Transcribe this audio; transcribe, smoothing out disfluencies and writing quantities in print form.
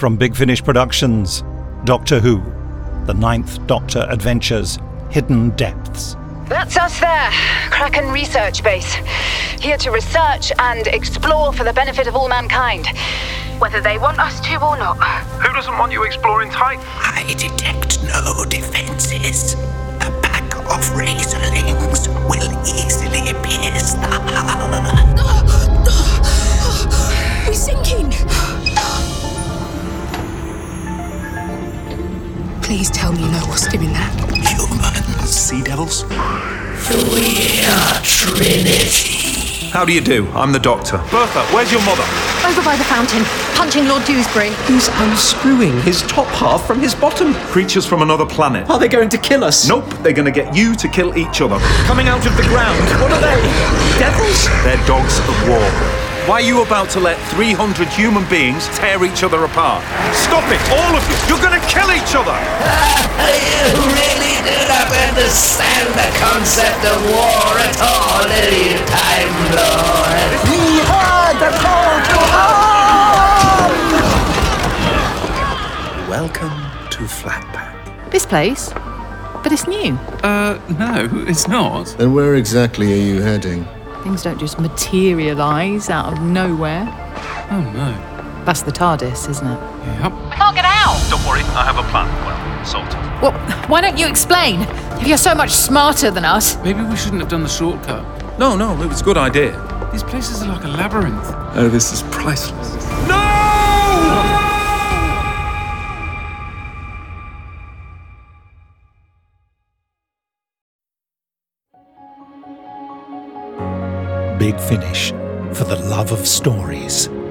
From Big Finish Productions, Doctor Who, The Ninth Doctor Adventures, Hidden Depths. That's us there, Kraken Research Base. Here to research and explore for the benefit of all mankind, whether they want us to or not. Who doesn't want you exploring Titan? I detect no defenses. A pack of razorlings will easily pierce the hull. We're sinking! Please tell me you know what's doing that. Humans. Sea devils? We are Trinity. How do you do? I'm the Doctor. Bertha, where's your mother? Over by the fountain, punching Lord Dewsbury. He's unscrewing his top half from his bottom. Creatures from another planet. Are they going to kill us? Nope, they're gonna get you to kill each other. Coming out of the ground. What are they? Devils? They're dogs of war. Why are you about to let 300 human beings tear each other apart? Stop it, all of you! You're gonna kill each other! You really do not understand the concept of war at all, do you, Time Lord? We heard the call to arms! Welcome to Flatpack. This place? But it's new. No, it's not. And where exactly are you heading? Things don't just materialise out of nowhere. Oh no. That's the TARDIS, isn't it? Yep. We can't get out! Don't worry, I have a plan. Well, sort of. Well, why don't you explain? If you're so much smarter than us. Maybe we shouldn't have done the shortcut. No, it was a good idea. These places are like a labyrinth. Oh, this is priceless. No! Big Finish, for the love of stories.